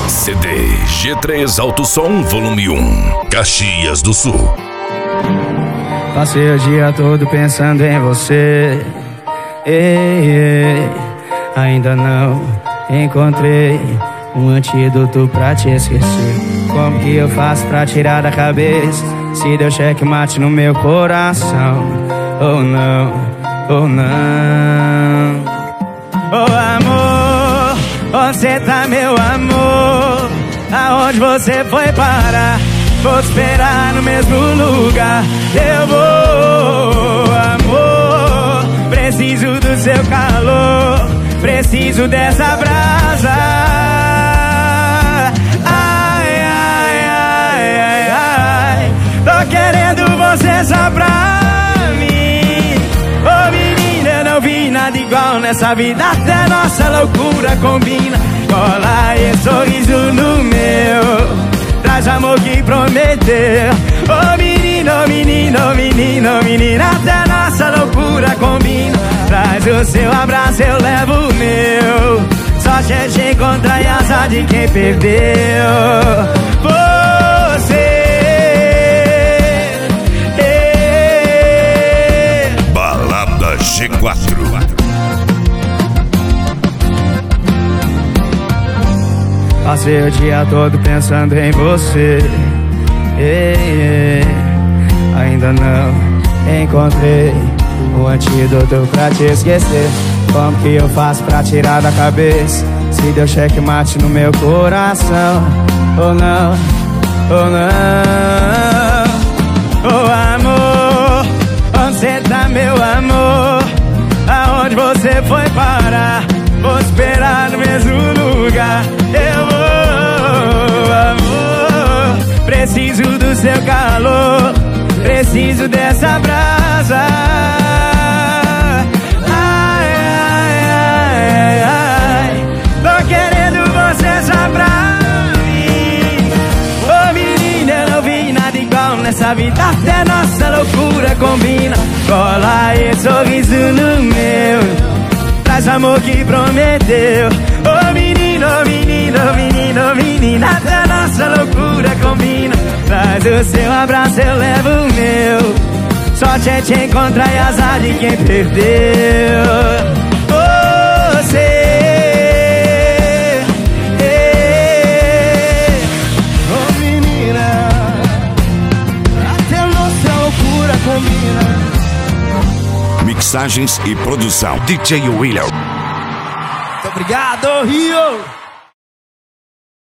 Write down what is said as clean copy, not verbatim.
CD G3 Alto Som Volume 1, Caxias do Sul. Passei o dia todo pensando em você. Ainda não encontrei um antídoto pra te esquecer. Como que eu faço pra tirar da cabeça? Se deu checkmate no meu coração. Ou não, ou não. Oh amor, onde cê tá meu amor? Aonde você foi parar? Vou te esperar no mesmo lugar. Eu vou, amor. Preciso do seu calor, preciso dessa brasa. Ai, ai, ai, ai, ai. Tô querendo você só pra mim. Ô menina, eu não vi nada igual nessa vida. Até nossa loucura combina. Cola esse sorriso no meu. Traz amor que prometeu. Oh menino, oh menino, oh menino, oh menina, até nossa loucura combina. Traz o seu abraço, eu levo o meu. Sorte é te encontrar e azar de quem perdeu. Você. Balada G4. Passei o dia todo pensando em você. Ainda não encontrei o antídoto pra te esquecer. Como que eu faço pra tirar da cabeça? Se deu checkmate no meu coração. Ou não, ou não. Oh amor, onde cê tá meu amor? Aonde você foi parar? Vou esperar no mesmo lugar. Eu vou, amor. Preciso do seu calor, preciso dessa brasa. Ai, ai, ai, ai. Tô querendo você só pra mim. Ô menina, eu não vi nada igual nessa vida. Até nossa loucura combina. Cola esse sorriso no meu. Traz amor que prometeu. Oh menino, oh menino, oh menino, oh menina, até nossa loucura combina. Traz o seu abraço, eu levo o meu. Sorte é te encontrar e azar de quem perdeu. Você. Oh menina, até nossa loucura combina. Mixagens e produção DJ Willer. Muito obrigado, Rio!